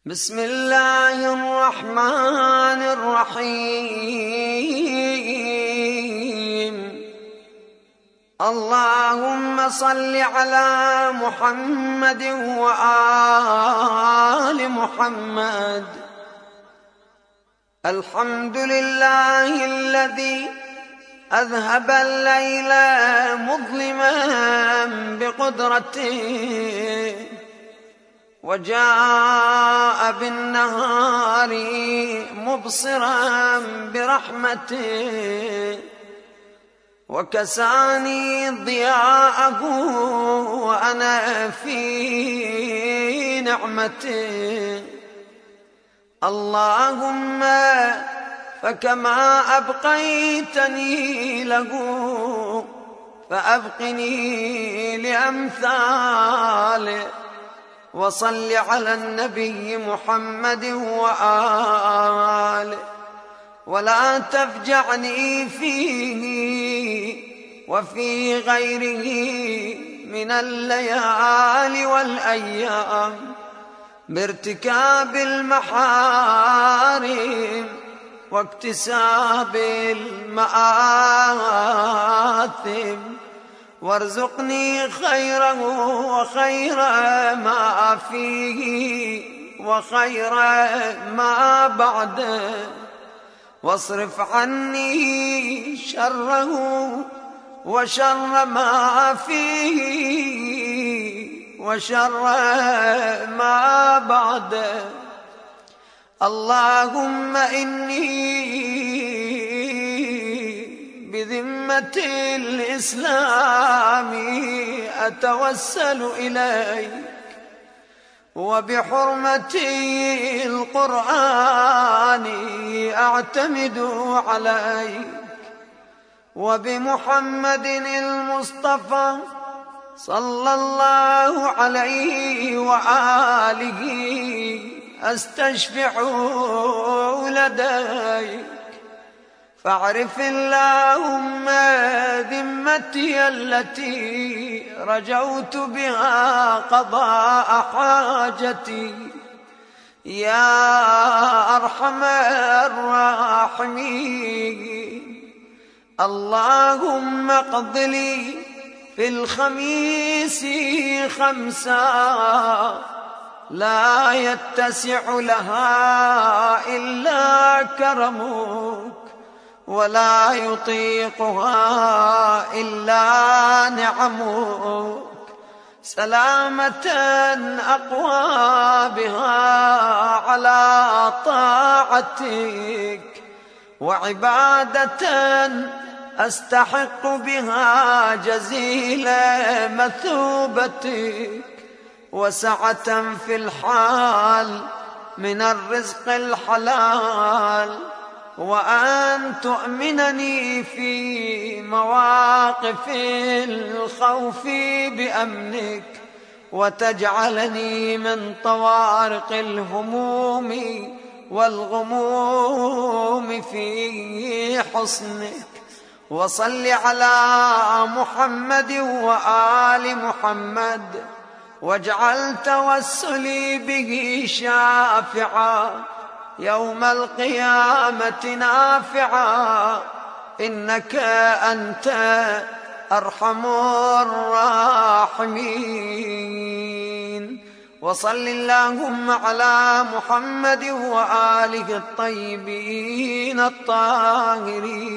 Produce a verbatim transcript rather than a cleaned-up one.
بسم الله الرحمن الرحيم. اللهم صل على محمد وآل محمد. الحمد لله الذي أذهب الليل مظلما بقدرته وجاء بالنهار مبصرا برحمته وكساني ضياءه وأنا في نعمته. اللهم فكما أبقيتني له فأبقني لأمثاله. وصل على النبي محمد وآله ولا تفجعني فيه وفي غيره من الليالي والأيام بارتكاب المحارم واكتساب المآثم، وارزقني خيره وخير ما فيه وخير ما بعده، واصرف عني شره وشر ما فيه وشر ما بعده. اللهم إني بذمة الإسلام أتوسل إليك، وبحرمة القرآن أعتمد عليك، وبمحمد المصطفى صلى الله عليه وآله أستشفع لديك. فاعرف اللهم ذمتي التي رجوت بها قضاء حاجتي يا أرحم الراحمين. اللهم اقض لي في الخميس خمسا لا يتسع لها إلا كرمك، ولا يطيقها إلا نعمك، سلامة أقوى بها على طاعتك، وعبادة أستحق بها جزيل مثوبتك، وسعة في الحال من الرزق الحلال، وأن تؤمنني في مواقف الخوف بأمنك، وتجعلني من طوارق الهموم والغموم في حصنك. وصل على محمد وآل محمد، واجعل توسلي به شافعا يوم القيامة نافعا، إنك أنت أرحم الراحمين. وصل اللهم على محمد وآله الطيبين الطاهرين.